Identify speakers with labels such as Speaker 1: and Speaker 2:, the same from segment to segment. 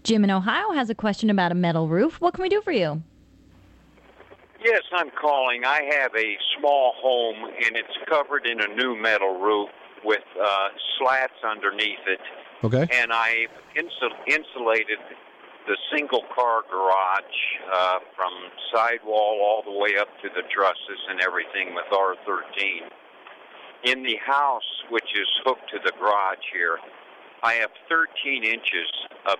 Speaker 1: Jim in Ohio has a question about a metal roof. What can we do for you?
Speaker 2: Yes, I'm calling. I have a small home, and it's covered in a new metal roof with slats underneath it.
Speaker 3: Okay.
Speaker 2: And I insulated the single-car garage from sidewall all the way up to the trusses and everything with R13. In the house, which is hooked to the garage here, I have 13 inches of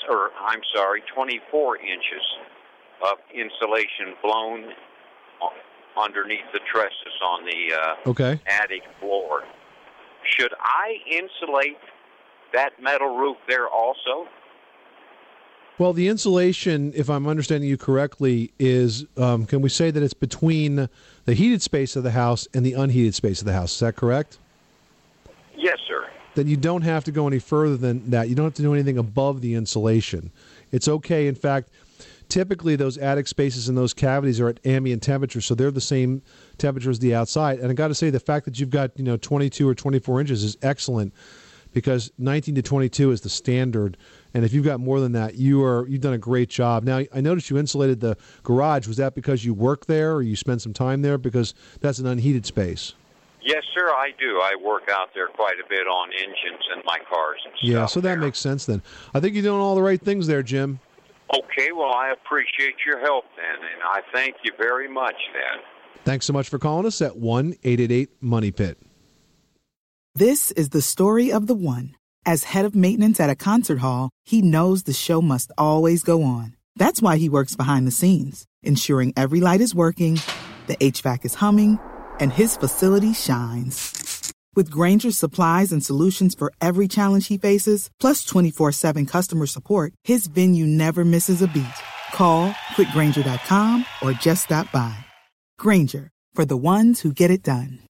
Speaker 2: 24 inches of insulation blown underneath the trusses on the attic floor. Should I insulate that metal roof there also?
Speaker 3: Well, the insulation, if I'm understanding you correctly, is, can we say that it's between the heated space of the house and the unheated space of the house? Is that correct?
Speaker 2: Yes, sir.
Speaker 3: Then you don't have to go any further than that. You don't have to do anything above the insulation. It's okay. In fact, typically those attic spaces and those cavities are at ambient temperature, so they're the same temperature as the outside. And I got to say, the fact that you've got 22 or 24 inches is excellent, because 19 to 22 is the standard. And if you've got more than that, you've done a great job. Now, I noticed you insulated the garage. Was that because you work there or you spend some time there? Because that's an unheated space.
Speaker 2: Yes, sir, I do. I work out there quite a bit on engines in my cars and stuff.
Speaker 3: Yeah, so that makes sense then. I think you're doing all the right things there, Jim.
Speaker 2: Okay, well, I appreciate your help then, and I thank you very much then.
Speaker 3: Thanks so much for calling us at 1-888-MONEY-PIT.
Speaker 4: This is the story of the one. As head of maintenance at a concert hall, he knows the show must always go on. That's why he works behind the scenes, ensuring every light is working, the HVAC is humming, and his facility shines. With Grainger's supplies and solutions for every challenge he faces, plus 24/7 customer support, his venue never misses a beat. Call quickgrainger.com or just stop by. Grainger, for the ones who get it done.